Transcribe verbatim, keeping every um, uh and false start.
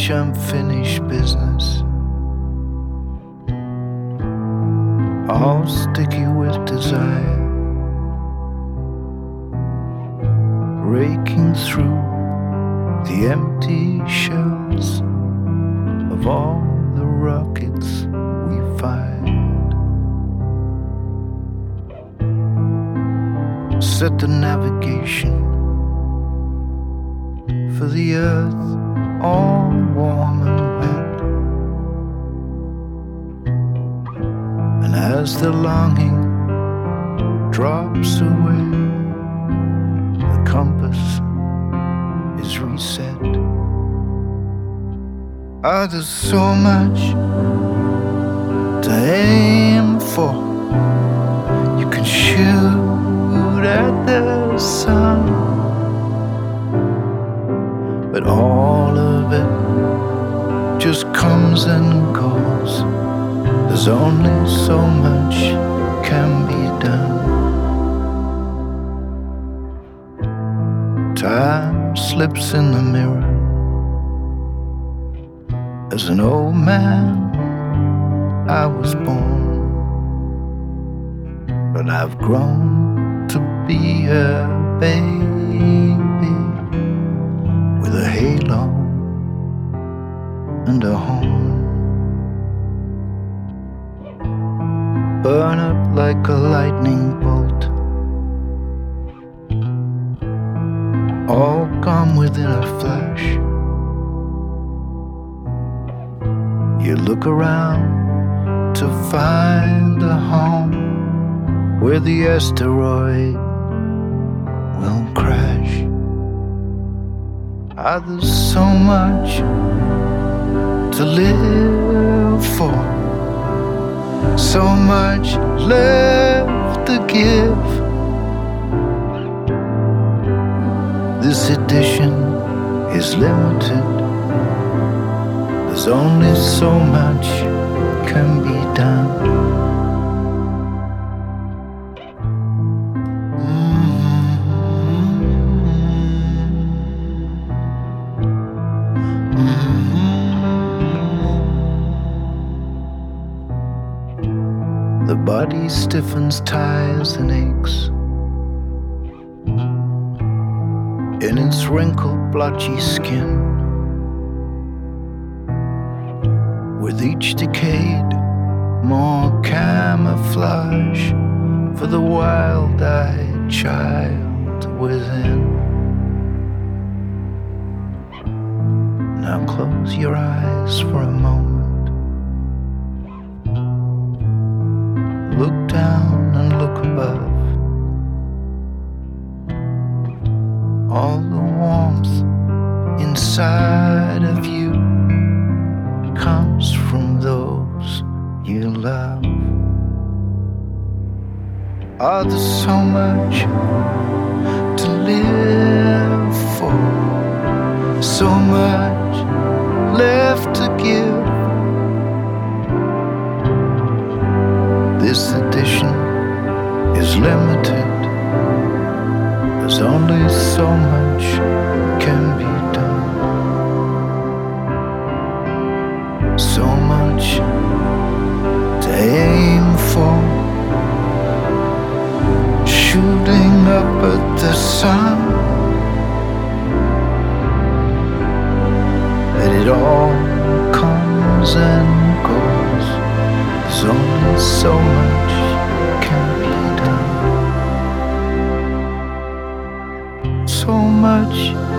much unfinished business, all sticky with desire, raking through the empty shells of all the rockets we fired. Set the navigation for the earth all warm and wet, and as the longing drops away, the compass is reset. Ah, there's so much to aim for. You can shoot at the sun, but all of it just comes and goes. There's only so much can be done. Time slips in the mirror. As an old man I was born, but I've grown to be a baby with a halo and a horn. Burn up like a lightning bolt, all gone within a flash. You look around to find a home where the asteroid will crash. Ah, there's so much to live for, so much left to give. This edition is limited. There's only so much can be done. The body stiffens, tires and aches in its wrinkled, blotchy skin. With each decade, more camouflage for the wild-eyed child within. Now close your eyes for a moment. Look down and look above. All the warmth inside of you comes from those you love. Oh, there's so much to live for, so much left to give. This edition is limited. There's only so much can be done. So much to aim for, shooting up at the sun, but it all comes and goes. There's only so much can be done. So much